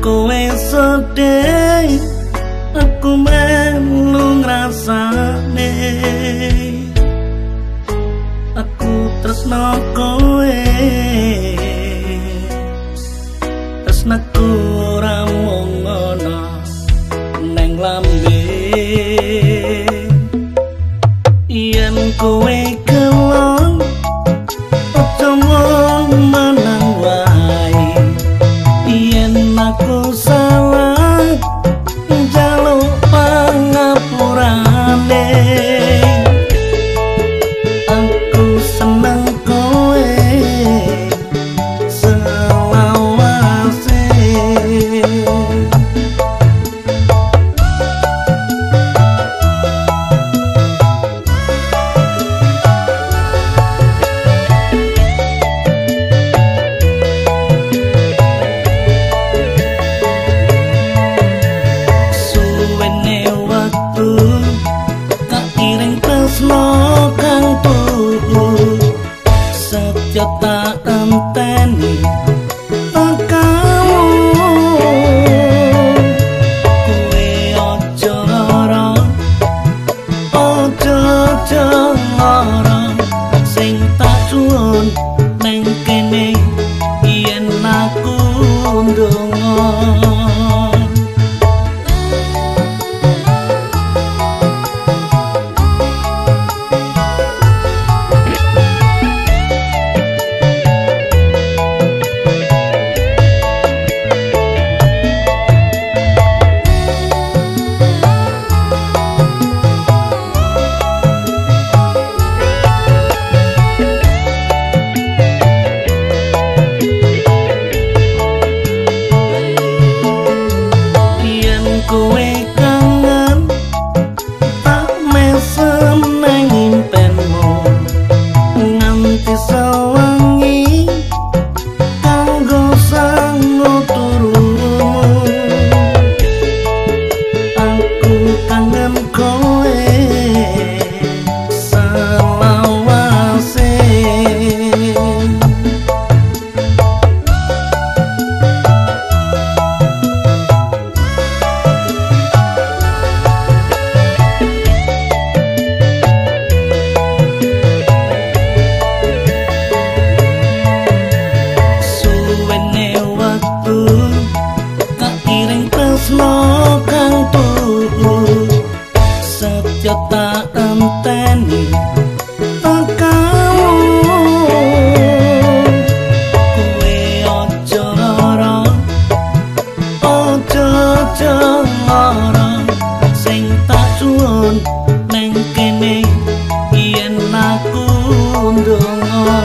kowe sedih aku melu ngrasane aku tresno kowe tresnaku ora mung ngono neng lambe yen kowe kelong aja mung menang wae yen aku salah njaluk pangapurane aku seneng kowe selawase kang tuhu setya tak enteni kamu kowe aja lara sing tak suwun neng kene yen aku ndonga kowe kangen tak mesem nang impenmu nganti sawangi kanggo sangu turumu aku kangen kowe selawase kang tuhu setya tak enteni kamu kowe aja lara sing tak suwun neng kene yen aku ndonga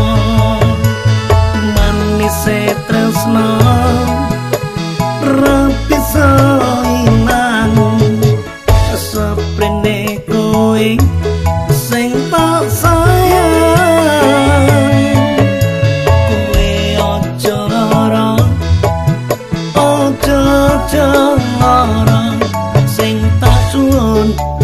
manise tresno rapi soilang seprene kowe sing tak sayang kowe aja lara sing tak suwun